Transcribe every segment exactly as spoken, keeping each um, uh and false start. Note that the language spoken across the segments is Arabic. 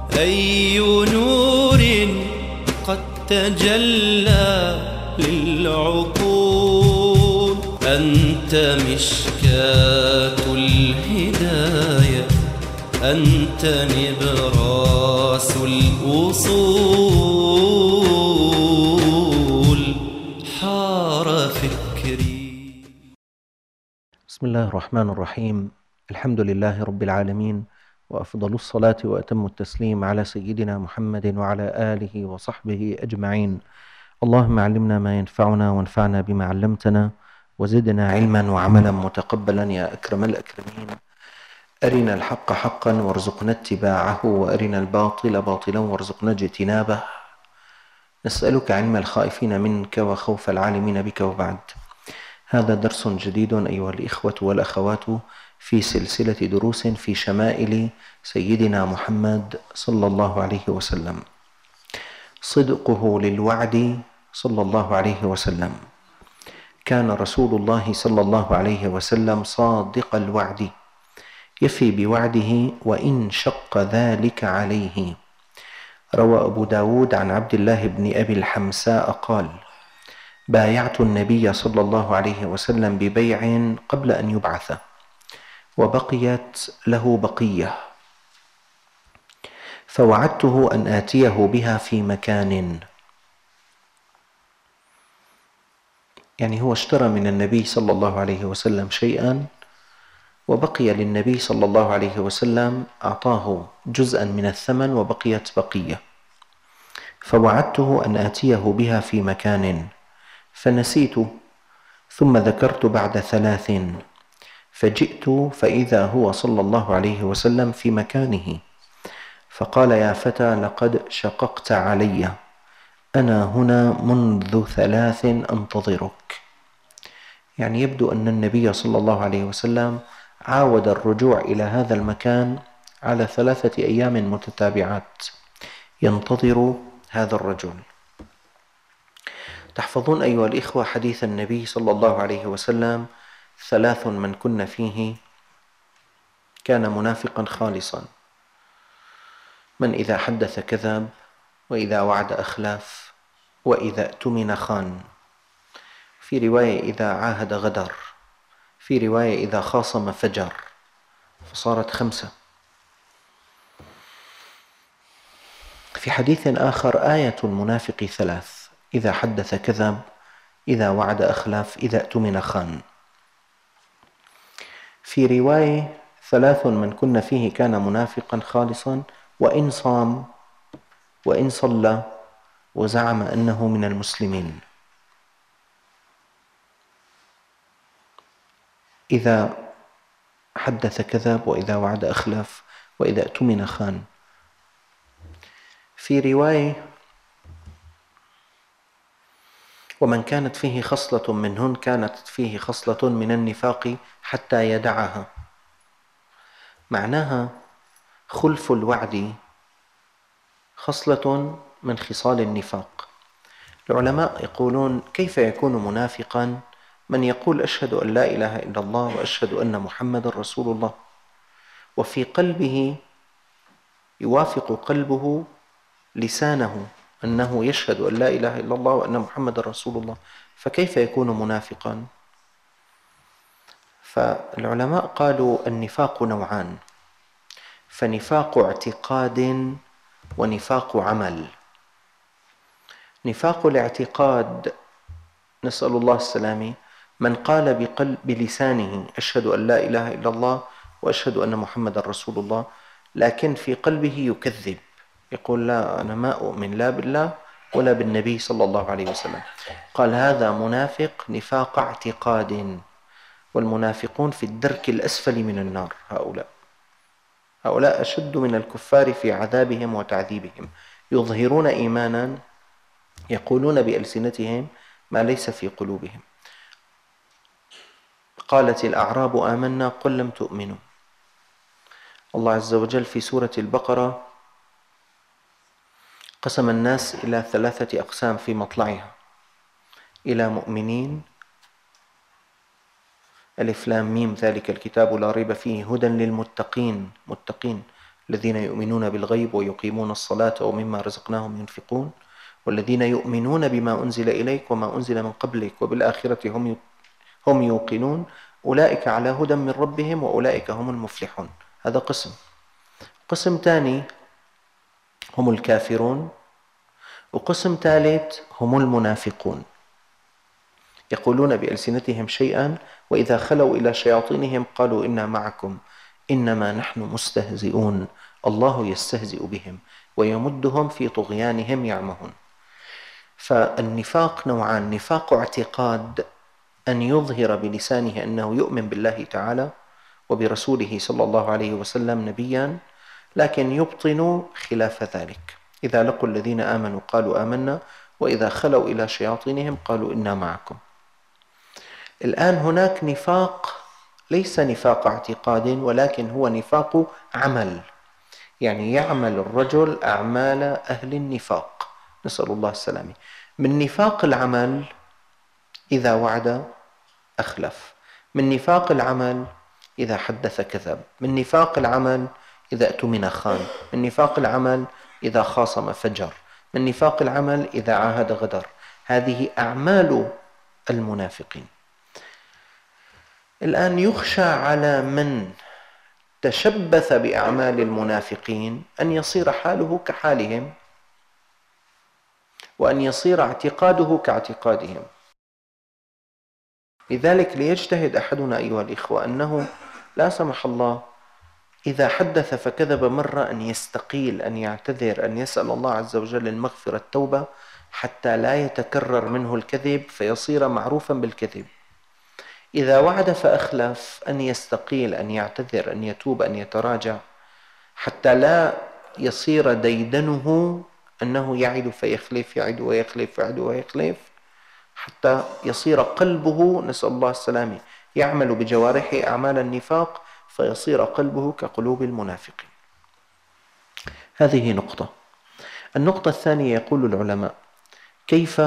أي نور قد تجلى للعقول، أنت مشكاة الهداية، أنت نبراس الوصول، حار فكري. بسم الله الرحمن الرحيم. الحمد لله رب العالمين، وأفضل الصلاة وأتم التسليم على سيدنا محمد وعلى آله وصحبه أجمعين. اللهم علمنا ما ينفعنا وانفعنا بما علمتنا، وزدنا علما وعملا متقبلا يا أكرم الأكرمين. أرنا الحق حقا وارزقنا اتباعه، وأرنا الباطل باطلا وارزقنا اجتنابه. نسألك علم الخائفين منك وخوف العالمين بك، وبعد. هذا درس جديد أيها الإخوة والأخوات في سلسلة دروس في شمائل سيدنا محمد صلى الله عليه وسلم. صدقه للوعد صلى الله عليه وسلم. كان رسول الله صلى الله عليه وسلم صادق الوعد، يفي بوعده وإن شق ذلك عليه. روى أبو داود عن عبد الله بن أبي الحمساء قال: بايعت النبي صلى الله عليه وسلم ببيع قبل أن يبعث، وبقيت له بقية، فوعدته أن آتيه بها في مكان. يعني هو اشترى من النبي صلى الله عليه وسلم شيئا، وبقي للنبي صلى الله عليه وسلم، أعطاه جزءا من الثمن وبقيت بقية، فوعدته أن آتيه بها في مكان، فنسيت، ثم ذكرت بعد ثلاث، فجئت فإذا هو صلى الله عليه وسلم في مكانه، فقال: يا فتى، لقد شققت علي، أنا هنا منذ ثلاث أنتظرك. يعني يبدو أن النبي صلى الله عليه وسلم عاود الرجوع إلى هذا المكان على ثلاثة أيام متتابعات ينتظر هذا الرجل. تحفظون أيها الإخوة حديث النبي صلى الله عليه وسلم: ثلاث من كن فيه كان منافقا خالصا: من إذا حدث كذب، وإذا وعد أخلف، وإذا اؤتمن خان. في رواية إذا عاهد غدر، في رواية إذا خاصم فجر، فصارت خمسة. في حديث آخر: آية المنافق ثلاث: إذا حدث كذب، إذا وعد أخلف، إذا اؤتمن خان. في رواية: ثلاث من كن فيه كان منافقا خالصا، وإن صام وإن صلى وزعم أنه من المسلمين. إذا حدث كذب، وإذا وعد أخلف، وإذا اؤتمن خان. في رواية: ومن كانت فيه خصلة منهن كانت فيه خصلة من النفاق حتى يدعها. معناها خلف الوعد خصلة من خصال النفاق. العلماء يقولون: كيف يكون منافقا من يقول أشهد أن لا إله إلا الله وأشهد أن محمد رسول الله، وفي قلبه يوافق قلبه لسانه أنه يشهد أن لا إله إلا الله وأن محمد رسول الله، فكيف يكون منافقا؟ فالعلماء قالوا: النفاق نوعان، فنفاق اعتقاد ونفاق عمل. نفاق الاعتقاد نسأل الله السلامة، من قال بقلب بلسانه أشهد أن لا إله إلا الله وأشهد أن محمد رسول الله، لكن في قلبه يكذب، يقول: لا، أنا ما أؤمن لا بالله ولا بالنبي صلى الله عليه وسلم. قال: هذا منافق نفاق اعتقاد، والمنافقون في الدرك الأسفل من النار. هؤلاء هؤلاء أشد من الكفار في عذابهم وتعذيبهم. يظهرون إيمانا، يقولون بألسنتهم ما ليس في قلوبهم. قالت الأعراب آمنا قل لم تؤمنوا. الله عز وجل في سورة البقرة قسم الناس إلى ثلاثة أقسام في مطلعها: إلى مؤمنين، ألف لام ميم ذلك الكتاب لا ريب فيه هدى للمتقين، متقين الذين يؤمنون بالغيب ويقيمون الصلاة ومما رزقناهم ينفقون والذين يؤمنون بما أنزل إليك وما أنزل من قبلك وبالآخرة هم هم يوقنون أولئك على هدى من ربهم وأولئك هم المفلحون. هذا قسم. قسم ثاني هم الكافرون، وقسم ثالث هم المنافقون، يقولون بألسنتهم شيئا وإذا خلوا إلى شياطينهم قالوا إنا معكم إنما نحن مستهزئون الله يستهزئ بهم ويمدهم في طغيانهم يعمهون. فالنفاق نوعان: نفاق اعتقاد، أن يظهر بلسانه أنه يؤمن بالله تعالى وبرسوله صلى الله عليه وسلم نبيا، لكن يبطن خلاف ذلك. إذا لقوا الذين آمنوا قالوا آمنا وإذا خلوا إلى شياطينهم قالوا إنا معكم. الآن هناك نفاق ليس نفاق اعتقاد ولكن هو نفاق عمل، يعني يعمل الرجل أعمال أهل النفاق، نسأل الله السلامة. من نفاق العمل إذا وعد أخلف، من نفاق العمل إذا حدث كذب، من نفاق العمل إذا اؤتمن خان، من نفاق العمل إذا خاصم فجر، من نفاق العمل إذا عاهد غدر. هذه أعمال المنافقين. الآن يخشى على من تشبث بأعمال المنافقين أن يصير حاله كحالهم وأن يصير اعتقاده كاعتقادهم. لذلك ليجتهد أحدنا أيها الإخوة أنه لا سمح الله إذا حدث فكذب مرة أن يستقيل، أن يعتذر، أن يسأل الله عز وجل المغفرة التوبة حتى لا يتكرر منه الكذب فيصير معروفا بالكذب. إذا وعد فأخلف أن يستقيل، أن يعتذر، أن يتوب، أن يتراجع، حتى لا يصير ديدنه أنه يعد فيخلف، يعد ويخلف، يعد ويخلف، حتى يصير قلبه، نسأل الله السلامة، يعمل بجوارحه أعمال النفاق فيصير قلبه كقلوب المنافقين. هذه نقطة. النقطة الثانية، يقول العلماء: كيف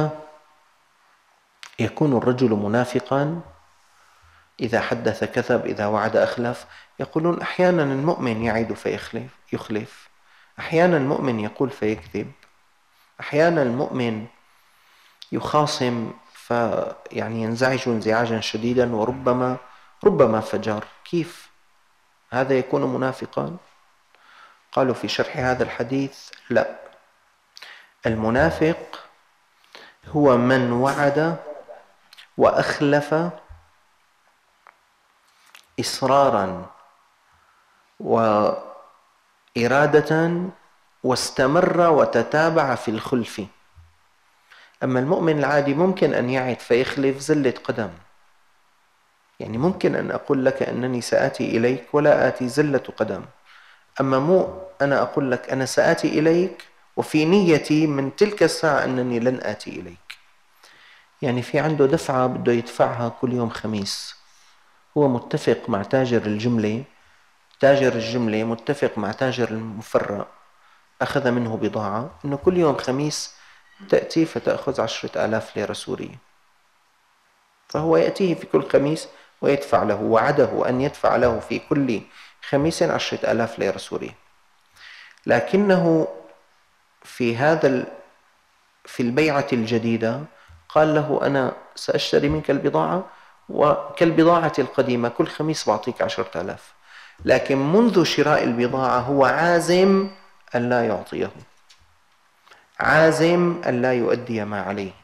يكون الرجل منافقا؟ إذا حدث كذب، إذا وعد أخلف. يقولون أحيانا المؤمن يعد فيخلف يخلف، أحيانا المؤمن يقول فيكذب، أحيانا المؤمن يخاصم فيعني ينزعج انزعاجا شديدا وربما ربما فجر. كيف هذا يكون منافقا؟ قالوا في شرح هذا الحديث: لا، المنافق هو من وعد وأخلف إصرارا وإرادة واستمر وتتابع في الخلف. أما المؤمن العادي ممكن أن يعد فيخلف زلة قدم، يعني ممكن أن أقول لك أنني سآتي إليك ولا آتي زلة قدم، أما مو أنا أقول لك أنا سآتي إليك وفي نيتي من تلك الساعة أنني لن آتي إليك. يعني في عنده دفعة بده يدفعها كل يوم خميس، هو متفق مع تاجر الجملة، تاجر الجملة متفق مع تاجر المفرق، أخذ منه بضاعة أنه كل يوم خميس تأتي فتأخذ عشرة آلاف ليرة سورية، فهو يأتيه في كل خميس ويدفع له، وعده أن يدفع له في كل خميس عشرة آلاف ليرة سورية. لكنه في هذا في البيعة الجديدة قال له: أنا سأشتري منك البضاعة وكالبضاعة القديمة كل خميس بعطيك عشرة آلاف، لكن منذ شراء البضاعة هو عازم أن لا يعطيه، عازم أن لا يؤدي ما عليه.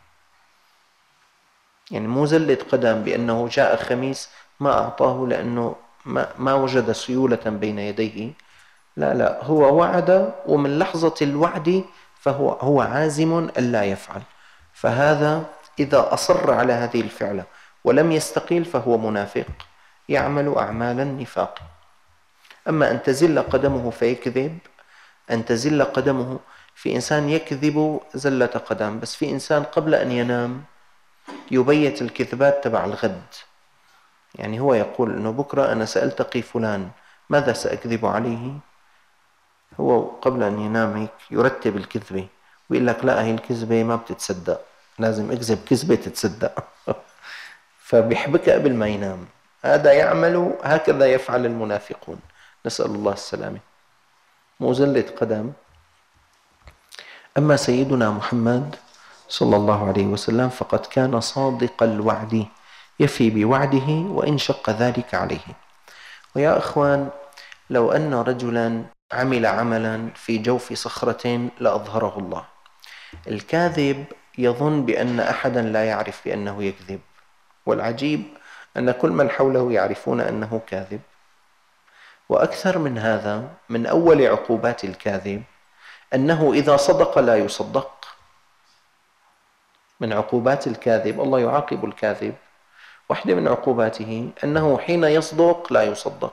يعني مو زلة قدم بأنه جاء خميس ما أعطاه لأنه ما, ما وجد سيولة بين يديه، لا لا، هو وعد ومن لحظة الوعد فهو هو عازم أن لا يفعل. فهذا إذا أصر على هذه الفعلة ولم يستقيل فهو منافق يعمل أعمال النفاق. أما أن تزل قدمه فيكذب، أن تزل قدمه، في إنسان يكذب زلة قدم، بس في إنسان قبل أن ينام يبيت الكذبات تبع الغد. يعني هو يقول أنه بكرة أنا سألتقي فلان ماذا سأكذب عليه، هو قبل أن ينام هيك يرتب الكذبة ويقول لك لا، هي الكذبة ما بتتصدق، لازم أكذب كذبة تتصدق فبيحبك قبل ما ينام. هذا يعمل هكذا يفعل المنافقون، نسأل الله السلامة. مزلة قدم. أما سيدنا محمد صلى الله عليه وسلم فقد كان صادق الوعد، يفي بوعده وإن شق ذلك عليه. ويا أخوان، لو أن رجلا عمل عملا في جوف صخرة لأظهره الله. الكاذب يظن بأن أحدا لا يعرف بأنه يكذب، والعجيب أن كل من حوله يعرفون أنه كاذب. وأكثر من هذا، من أول عقوبات الكاذب أنه إذا صدق لا يصدق. من عقوبات الكاذب، الله يعاقب الكاذب، واحدة من عقوباته أنه حين يصدق لا يصدق.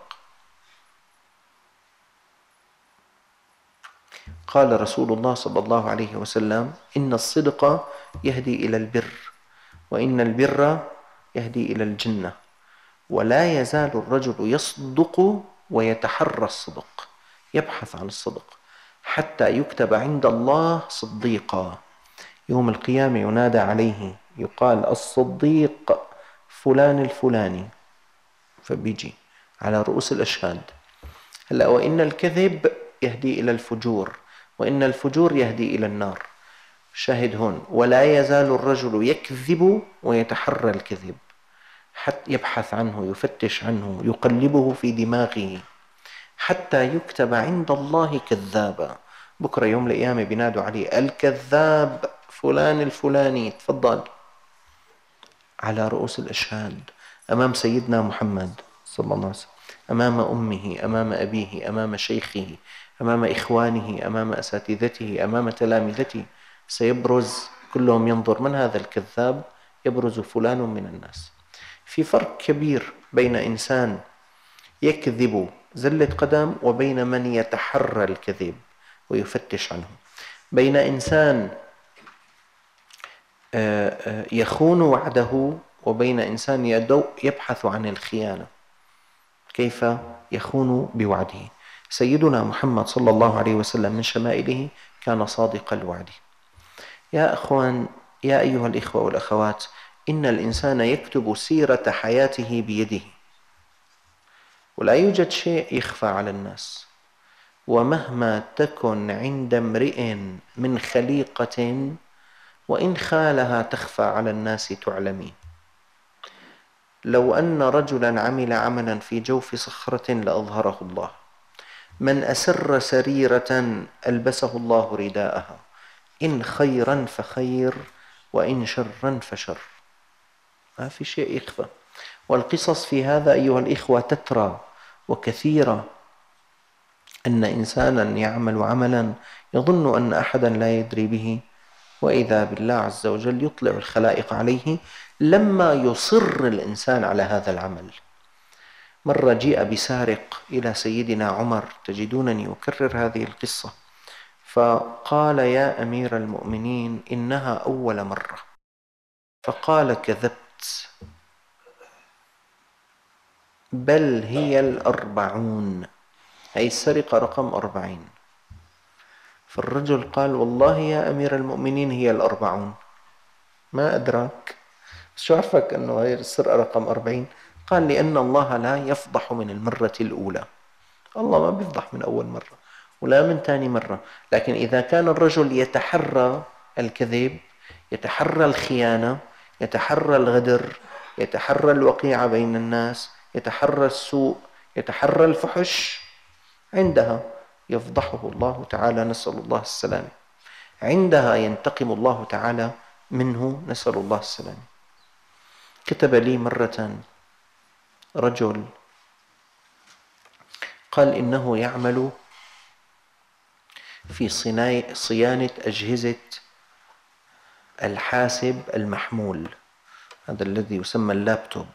قال رسول الله صلى الله عليه وسلم: إن الصدق يهدي إلى البر، وإن البر يهدي إلى الجنة، ولا يزال الرجل يصدق ويتحرى الصدق، يبحث عن الصدق حتى يكتب عند الله صديقا. يوم القيامة ينادى عليه، يقال: الصديق فلان الفلاني، فبيجي على رؤوس الأشهاد. هلأ وإن الكذب يهدي إلى الفجور، وإن الفجور يهدي إلى النار. شاهد هون: ولا يزال الرجل يكذب ويتحرى الكذب، حتى يبحث عنه، يفتش عنه، يقلبه في دماغه حتى يكتب عند الله كذابا. بكرة يوم القيامة بينادوا عليه: الكذاب فلان الفلاني، تفضل، على رؤوس الأشهاد أمام سيدنا محمد صلى الله عليه وسلم، أمام أمه، أمام أبيه، أمام شيخه، أمام إخوانه، أمام أساتذته، أمام تلامذته. سيبرز كلهم ينظر: من هذا الكذاب؟ يبرز فلان من الناس. في فرق كبير بين إنسان يكذب زلة قدم وبين من يتحرى الكذب ويفتش عنه. بين إنسان يخون وعده وبين إنسان يبحث عن الخيانة، كيف يخون بوعده. سيدنا محمد صلى الله عليه وسلم من شمائله كان صادق الوعد. يا أخوان، يا أيها الإخوة والأخوات، إن الإنسان يكتب سيرة حياته بيده، ولا يوجد شيء يخفى على الناس. ومهما تكن عند امرئ من خليقة وإن خالها تخفى على الناس تعلمي. لو أن رجلا عمل عملا في جوف صخرة لأظهره الله. من أسر سريرة ألبسه الله رداءها، إن خيرا فخير وإن شرا فشر. ما في شيء يخفى. والقصص في هذا أيها الإخوة تترى وكثيرة. أن إنسانا يعمل عملا يظن أن أحدا لا يدري به، وإذا بالله عز وجل يطلع الخلائق عليه لما يصر الإنسان على هذا العمل. مرة جيء بسارق إلى سيدنا عمر، تجدونني أكرر هذه القصة، فقال: يا أمير المؤمنين، إنها أول مرة. فقال: كذبت، بل هي الأربعون، أي السرقة رقم أربعين. فالرجل قال: والله يا أمير المؤمنين هي الأربعون. ما أدراك؟ شو عرفك أنه هي السرقة رقم أربعين؟ قال: لأن الله لا يفضح من المرة الأولى. الله ما بيفضح من أول مرة ولا من ثاني مرة. لكن إذا كان الرجل يتحرى الكذب، يتحرى الخيانة، يتحرى الغدر، يتحرى الوقيعة بين الناس، يتحرى السوء، يتحرى الفحش، عندها يفضحه الله تعالى، نسأل الله السلامة. عندها ينتقم الله تعالى منه، نسأل الله السلامة. كتب لي مرة رجل قال إنه يعمل في صيانة أجهزة الحاسب المحمول، هذا الذي يسمى اللابتوب.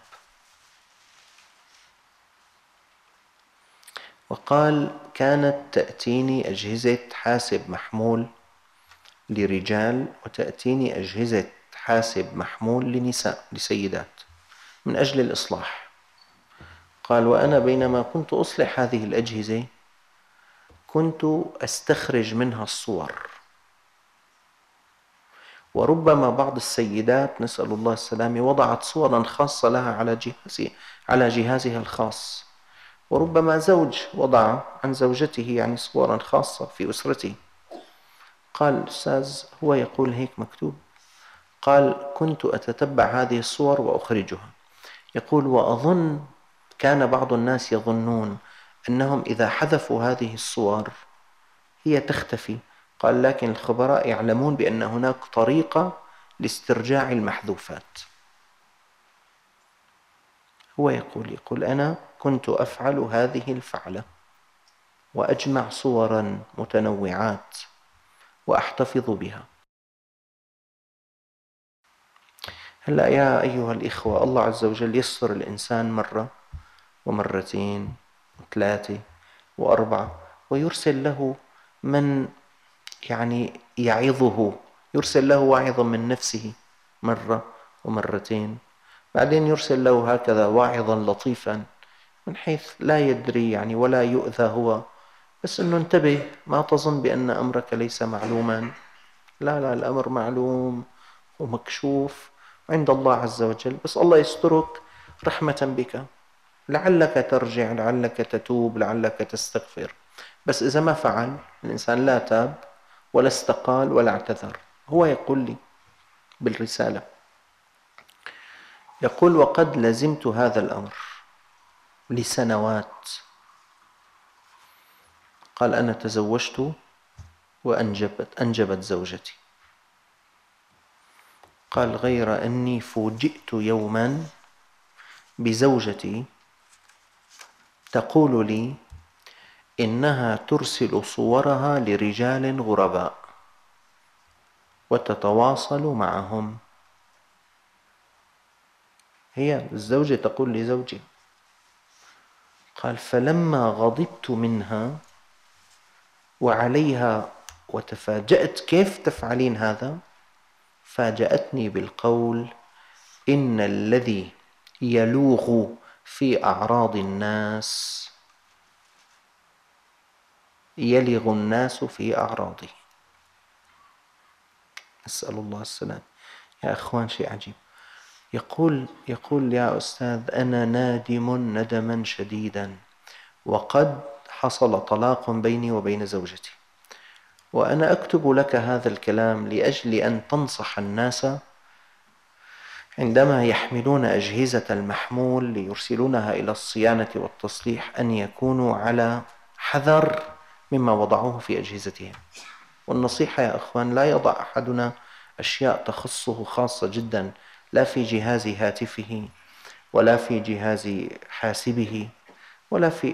وقال: كانت تأتيني أجهزة حاسب محمول لرجال، وتأتيني أجهزة حاسب محمول لنساء، لسيدات، من أجل الإصلاح. قال: وأنا بينما كنت أصلح هذه الأجهزة كنت أستخرج منها الصور، وربما بعض السيدات، نسأل الله السلامة، وضعت صورا خاصة لها على جهازها على جهازها الخاص، وربما زوج وضع عن زوجته يعني صورا خاصة في أسرته. قال أستاذ هو يقول هيك مكتوب. قال كنت أتتبع هذه الصور وأخرجها. يقول وأظن كان بعض الناس يظنون أنهم إذا حذفوا هذه الصور هي تختفي. قال لكن الخبراء يعلمون بأن هناك طريقة لاسترجاع المحذوفات. هو يقول يقول أنا كنت أفعل هذه الفعلة وأجمع صورا متنوعات وأحتفظ بها. هلأ يا أيها الإخوة، الله عز وجل يسر الإنسان مرة ومرتين وثلاثة وأربعة، ويرسل له من يعني يعظه، يرسل له واعظا من نفسه مرة ومرتين، بعدين يرسل له هكذا واعظا لطيفا من حيث لا يدري يعني ولا يؤذى هو، بس أنه انتبه ما تظن بأن أمرك ليس معلوما، لا لا الأمر معلوم ومكشوف عند الله عز وجل، بس الله يسترك رحمة بك، لعلك ترجع، لعلك تتوب، لعلك تستغفر. بس إذا ما فعل الإنسان لا تاب ولا استقال ولا اعتذر. هو يقول لي بالرسالة، يقول وقد لزمت هذا الأمر لسنوات. قال أنا تزوجت وأنجبت أنجبت زوجتي. قال غير أني فوجئت يوما بزوجتي تقول لي إنها ترسل صورها لرجال غرباء وتتواصل معهم. هي الزوجة تقول لزوجي. قال فلما غضبت منها وعليها وتفاجأت كيف تفعلين هذا، فاجأتني بالقول إن الذي يلوغ في أعراض الناس يلغ الناس في أعراضه. أسأل الله السلام. يا أخوان شيء عجيب. يقول يقول يا أستاذ أنا نادم ندما شديدا، وقد حصل طلاق بيني وبين زوجتي، وأنا أكتب لك هذا الكلام لأجل أن تنصح الناس عندما يحملون أجهزة المحمول ليرسلونها إلى الصيانة والتصليح أن يكونوا على حذر مما وضعوه في أجهزتهم. والنصيحة يا أخوان لا يضع أحدنا أشياء تخصه خاصة جدا، لا في جهاز هاتفه ولا في جهاز حاسبه ولا في،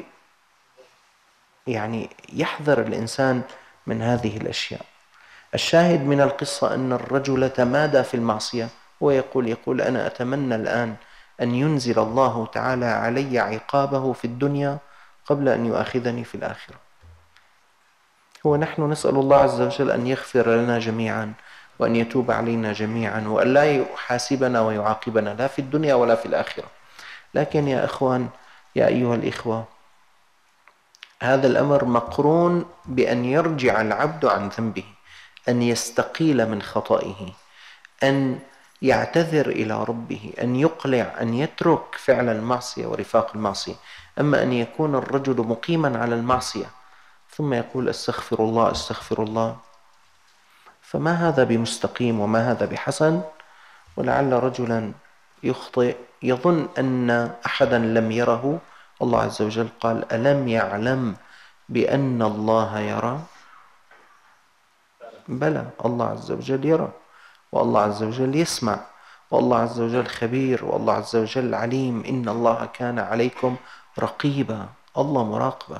يعني يحذر الإنسان من هذه الأشياء. الشاهد من القصة أن الرجل تمادى في المعصية، ويقول يقول أنا أتمنى الآن أن ينزل الله تعالى علي عقابه في الدنيا قبل أن يؤاخذني في الآخرة. هو نحن نسأل الله عز وجل أن يغفر لنا جميعا وأن يتوب علينا جميعا وأن لا يحاسبنا ويعاقبنا لا في الدنيا ولا في الآخرة. لكن يا أخوان يا أيها الإخوة، هذا الأمر مقرون بأن يرجع العبد عن ذنبه، أن يستقيل من خطئه، أن يعتذر إلى ربه، أن يقلع، أن يترك فعل المعصية ورفاق المعصية. أما أن يكون الرجل مقيما على المعصية ثم يقول أستغفر الله أستغفر الله، فما هذا بمستقيم وما هذا بحسن. ولعل رجلا يخطئ يظن أن أحدا لم يره. الله عز وجل قال ألم يعلم بأن الله يرى؟ بلى، الله عز وجل يرى، والله عز وجل يسمع، والله عز وجل خبير، والله عز وجل عليم. إن الله كان عليكم رقيبا، الله مراقبك.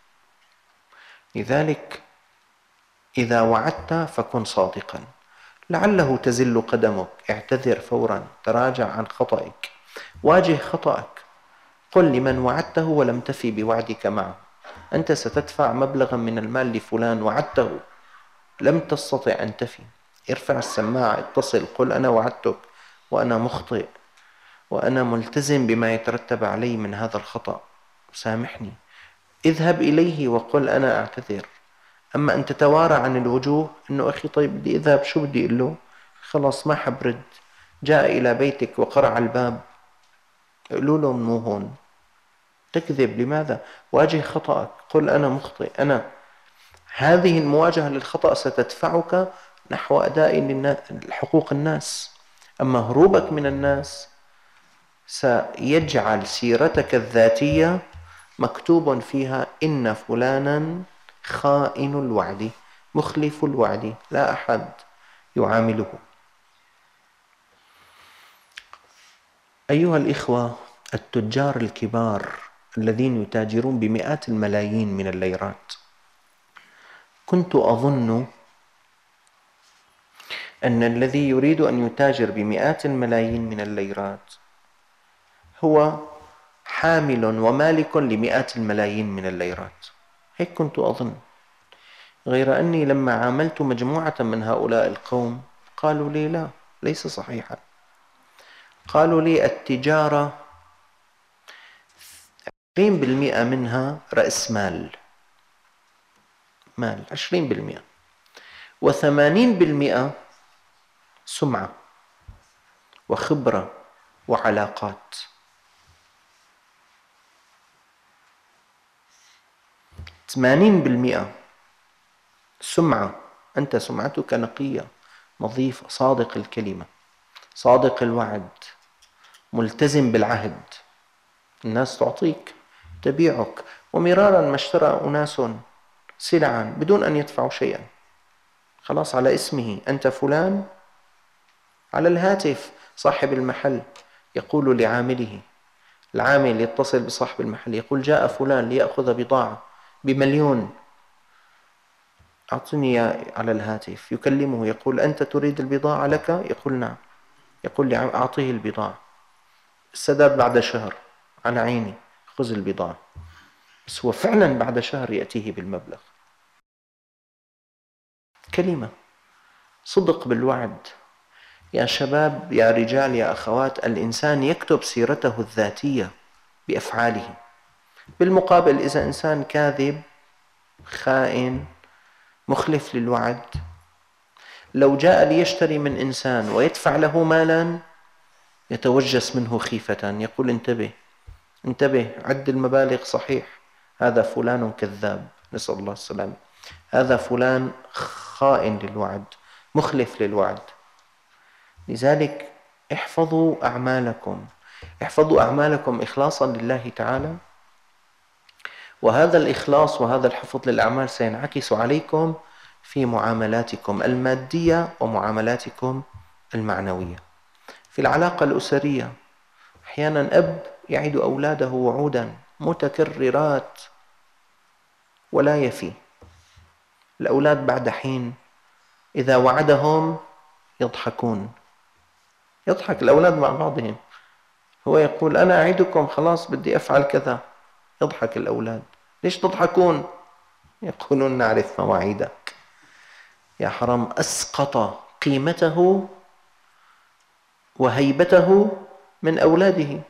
لذلك إذا وعدت فكن صادقا، لعله تزل قدمك، اعتذر فورا، تراجع عن خطئك، واجه خطأك، قل لمن وعدته ولم تفي بوعدك معه أنت ستدفع مبلغا من المال لفلان وعدته لم تستطع أن تفي، ارفع السماعة، اتصل، قل أنا وعدتك وأنا مخطئ وأنا ملتزم بما يترتب علي من هذا الخطأ، سامحني. اذهب إليه وقل أنا أعتذر. أما أن تتوارى عن الوجوه إنه أخي طيب بدي أذهب، شو بدي أقول له؟ خلاص ما حبرد، جاء إلى بيتك وقرع الباب، قولوا له مو هون، تكذب لماذا؟ واجه خطأك، قل أنا مخطئ. أنا هذه المواجهة للخطأ ستدفعك نحو أداء حقوق الناس. أما هروبك من الناس سيجعل سيرتك الذاتية مكتوب فيها إن فلانا خائن الوعد مخلف الوعد، لا أحد يعامله. أيها الإخوة، التجار الكبار الذين يتاجرون بمئات الملايين من الليرات، كنت أظن أن الذي يريد أن يتاجر بمئات الملايين من الليرات هو حامل ومالك لمئات الملايين من الليرات، هيك كنت أظن. غير أني لما عاملت مجموعة من هؤلاء القوم قالوا لي لا، ليس صحيحا. قالوا لي التجارة عشرين بالمئة منها رأس مال مال عشرين بالمئة، وثمانين بالمئة سمعة وخبرة وعلاقات. ثمانين بالمئة سمعة، أنت سمعتك نقية نظيفة، صادق الكلمة، صادق الوعد، ملتزم بالعهد، الناس تعطيك تبيعك. ومرارا ما اشترى أناس سلعا بدون أن يدفعوا شيئا، خلاص على اسمه أنت فلان، على الهاتف صاحب المحل يقول لعامله، العامل يتصل بصاحب المحل يقول جاء فلان ليأخذ بضاعة بمليون، أعطني على الهاتف. يكلمه يقول أنت تريد البضاعة لك؟ يقول نعم. يقول لي أعطيه البضاعة، السداد بعد شهر، على عيني، خذ البضاعة. بس هو فعلا بعد شهر يأتيه بالمبلغ. كلمة، صدق بالوعد. يا شباب، يا رجال، يا أخوات، الإنسان يكتب سيرته الذاتية بأفعاله. بالمقابل إذا إنسان كاذب، خائن، مخلف للوعد، لو جاء ليشتري من إنسان ويدفع له مالا يتوجس منه خيفة، يقول انتبه انتبه، عد المبالغ صحيح، هذا فلان كذاب، نسأل الله السلامة، هذا فلان خائن للوعد، مخلف للوعد. لذلك احفظوا أعمالكم، احفظوا أعمالكم إخلاصا لله تعالى، وهذا الإخلاص وهذا الحفظ للأعمال سينعكس عليكم في معاملاتكم المادية ومعاملاتكم المعنوية. في العلاقة الأسرية أحيانا أب يعد أولاده وعودا متكررات ولا يفي. الأولاد بعد حين إذا وعدهم يضحكون، يضحك الأولاد مع بعضهم، هو يقول أنا أعدكم خلاص بدي أفعل كذا، يضحك الأولاد. ليش تضحكون؟ يقولون نعرف مواعيدك. يا حرام، أسقط قيمته وهيبته من أولاده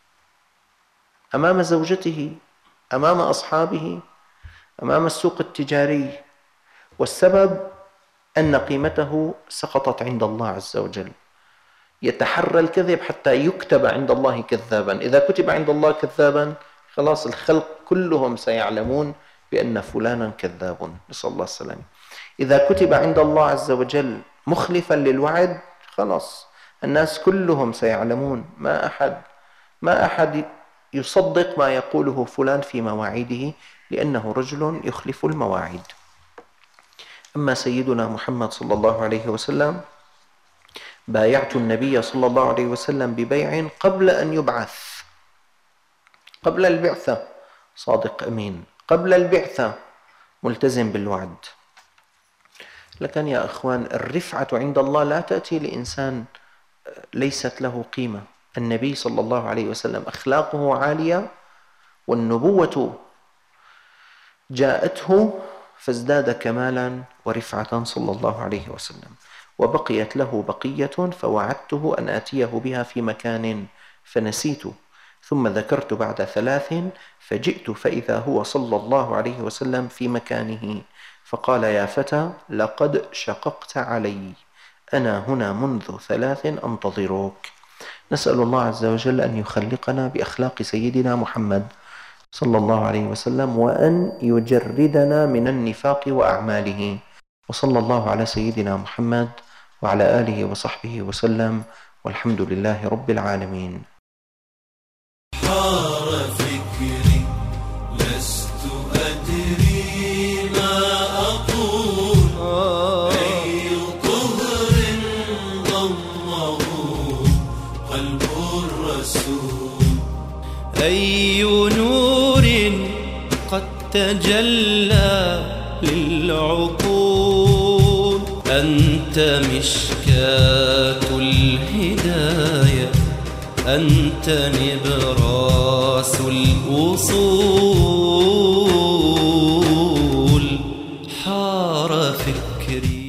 أمام زوجته، أمام أصحابه، أمام السوق التجاري، والسبب أن قيمته سقطت عند الله عز وجل. يتحرى الكذب حتى يكتب عند الله كذابا. إذا كتب عند الله كذابا خلاص الخلق كلهم سيعلمون بأن فلانا كذاب، نسأل الله السلامة. إذا كتب عند الله عز وجل مخلفا للوعد خلاص الناس كلهم سيعلمون، ما أحد ما أحد يصدق ما يقوله فلان في مواعيده، لأنه رجل يخلف المواعيد. أما سيدنا محمد صلى الله عليه وسلم، بايعت النبي صلى الله عليه وسلم ببيع قبل أن يبعث، قبل البعثة صادق أمين، قبل البعثة ملتزم بالوعد. لكن يا أخوان، الرفعة عند الله لا تأتي لإنسان ليست له قيمة. النبي صلى الله عليه وسلم أخلاقه عالية، والنبوة جاءته فازداد كمالا ورفعة صلى الله عليه وسلم. وبقيت له بقية فوعدته أن آتيه بها في مكان فنسيت، ثم ذكرت بعد ثلاث فجئت فإذا هو صلى الله عليه وسلم في مكانه، فقال يا فتى لقد شققت علي، أنا هنا منذ ثلاث أنتظرك. نسأل الله عز وجل أن يخلقنا بأخلاق سيدنا محمد صلى الله عليه وسلم، وأن يجردنا من النفاق وأعماله. وصلى الله على سيدنا محمد وعلى آله وصحبه وسلم، والحمد لله رب العالمين. حار فكري لست أدري ما أقول، أي طهر ضمه قلب الرسول، أي نور قد تجلى للعقول، أنت مشكاة الهداية، أنت نبراس الأصول. حار فكري